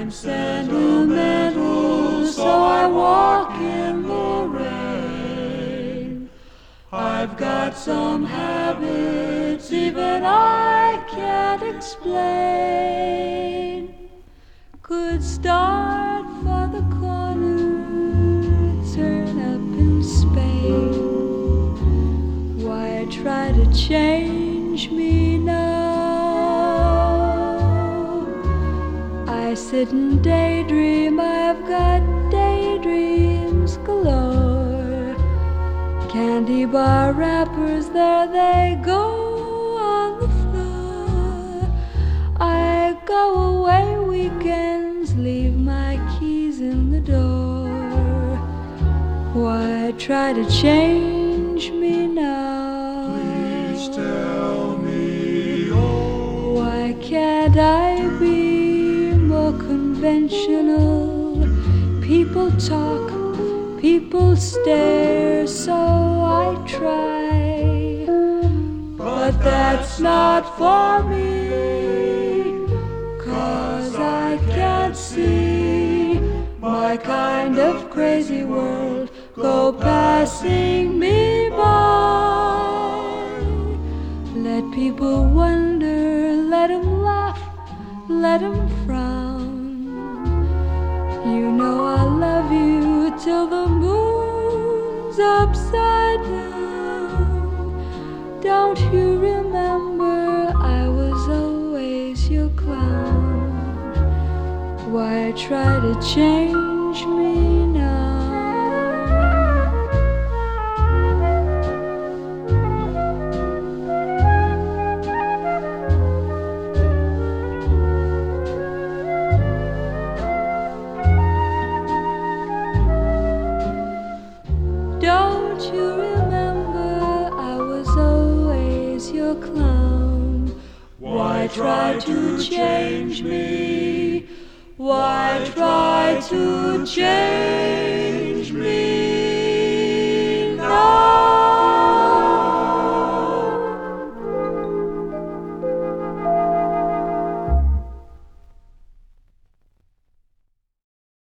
I'm sentimental, so I walk in the rain. I've got some habits even I can't explain. Could start for the corner, turn up in Spain. Why try to change me now? I sit and daydream, I've got daydreams galore. Candy bar wrappers, there they go on the floor. I go away weekends, leave my keys in the door. Why try to change me now? Please tell me, oh, why can't I be more conventional? People talk, people stare, so I try. But that's not for me, 'cause I can't see my kind of crazy world go passing me by. Let people wonder, let 'em laugh, let 'em frown. You know I love you till the moon's upside down. Don't you remember I was always your clown? Why try to change me now? Don't you remember I was always your clown? Why try to change me? Why try to change